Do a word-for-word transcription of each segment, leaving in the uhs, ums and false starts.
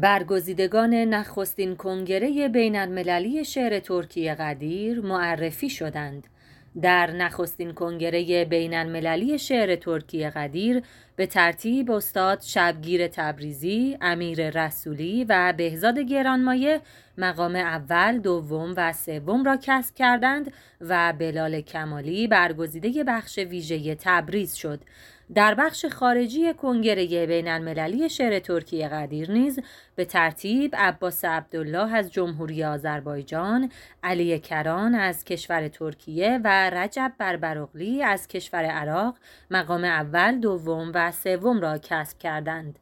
برگزیدگان نخستین کنگره بین‌المللی شعر ترکی قدیر معرفی شدند. در نخستین کنگره بین‌المللی شعر ترکی قدیر به ترتیب استاد شبگیر تبریزی، امیر رسولی و بهزاد گرانمایه مقام اول، دوم و سوم را کسب کردند و بلال کمالی برگزیده بخش ویژه تبریز شد. در بخش خارجی کنگره بین‌المللی شعر ترکی قدیر نیز به ترتیب عباس عبدالله از جمهوری آذربایجان، علی کران از کشور ترکیه و رجب بربرغلی از کشور عراق مقام اول، دوم و سوم را کسب کردند.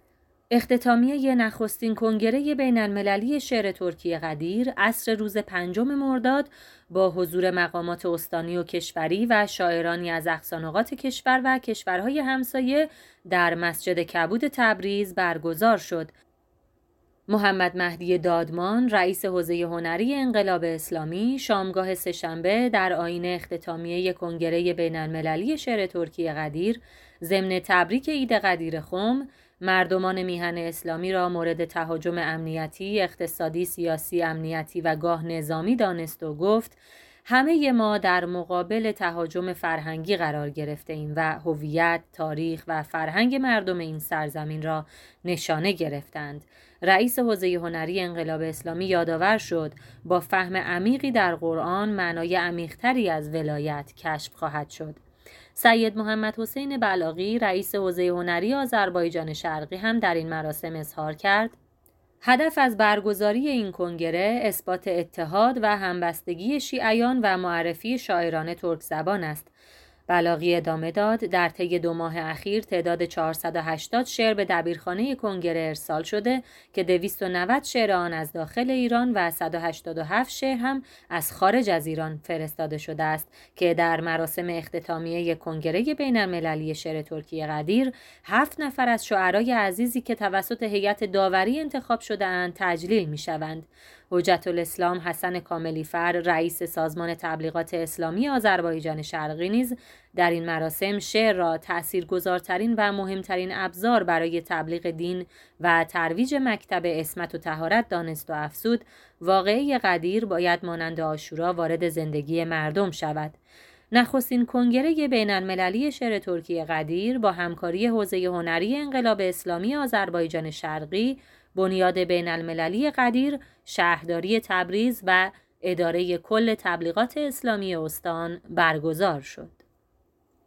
اختتامیه نخستین کنگره بین‌المللی شعر ترکی قدیر عصر روز پنجم مرداد با حضور مقامات استانی و کشوری و شاعرانی از اقصانقاط کشور و کشورهای همسایه در مسجد کبود تبریز برگزار شد. محمد مهدی دادمان، رئیس حوزه هنری انقلاب اسلامی، شامگاه سه‌شنبه در آیین اختتامیه کنگره بین‌المللی شعر ترکی قدیر ضمن تبریک عید قدیر خم مردمان میهن اسلامی را مورد تهاجم امنیتی، اقتصادی، سیاسی، امنیتی و گاه نظامی دانست و گفت: همه ما در مقابل تهاجم فرهنگی قرار گرفته ایم و هویت، تاریخ و فرهنگ مردم این سرزمین را نشانه گرفتند. رئیس حوزه هنری انقلاب اسلامی یادآور شد با فهم عمیقی در قرآن معنای عمیق‌تری از ولایت کشف خواهد شد. سید محمد حسین بلاغی، رئیس حوزه هنری آذربایجان شرقی هم در این مراسم اظهار کرد: هدف از برگزاری این کنگره اثبات اتحاد و همبستگی شیعیان و معرفی شاعران ترک زبان است. بلاغی ادامه داد: در طی دو ماه اخیر تعداد چهارصد و هشتاد شعر به دبیرخانه کنگره ارسال شده که دویست و نود شعر آن از داخل ایران و صد و هشتاد و هفت شعر هم از خارج از ایران فرستاده شده است که در مراسم اختتامیه کنگره بین‌المللی شعر ترکی قدیر هفت نفر از شعرای عزیزی که توسط هیئت داوری انتخاب شده اند تجلیل می شوند. حجت الاسلام حسن کاملی‌فر، رئیس سازمان تبلیغات اسلامی آذربایجان شرقی نیز در این مراسم شعر را تأثیرگذارترین و مهمترین ابزار برای تبلیغ دین و ترویج مکتب عصمت و طهارت دانست و افزود: واقعه قدیر باید مانند عاشورا وارد زندگی مردم شود. نخستین کنگره بین‌المللی شعر ترکی قدیر با همکاری حوزه هنری انقلاب اسلامی آذربایجان شرقی، بنیاد بین‌المللی قدیر، شهرداری تبریز و اداره کل تبلیغات اسلامی استان برگزار شد.